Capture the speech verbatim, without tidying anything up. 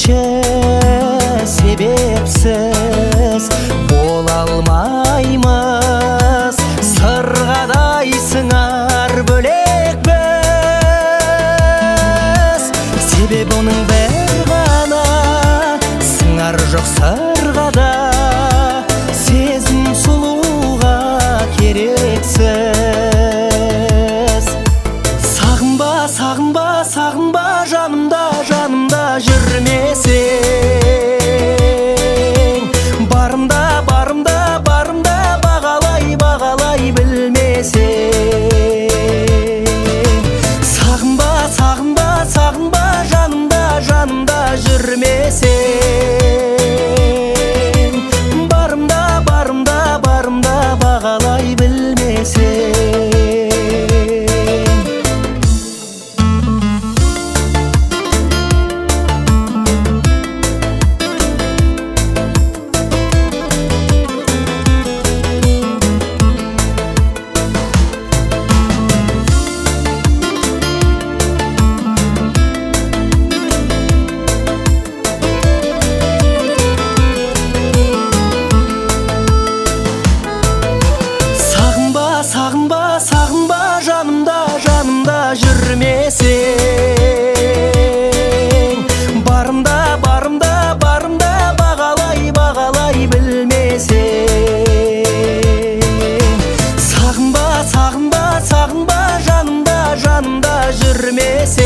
өзгеше себепсіз бола алмаймыз, сырғадай сыңар бөлекпіз. Себебі оның бір ғана, сыңар жоқ сырғада, сезім сұлуға керексіз. Сағынба, сағынба, сағынба, жанымда, жанымда жүрмесең. Барымда, барымда, барымда, бағалай, бағалай білмесең. Сағынба, сағынба, сағынба, жанымда, жанымда жүрмесең. Барымда, барымда, барымда, бағалай білмесең. Сағынба, сағынба, жанымда, жанымда жүрмесең. Барымда, барымда, барымда, бағалай, бағалай білмесең. Сағынба, сағынба, сағынба, жанымда, жанымда жүрмесең.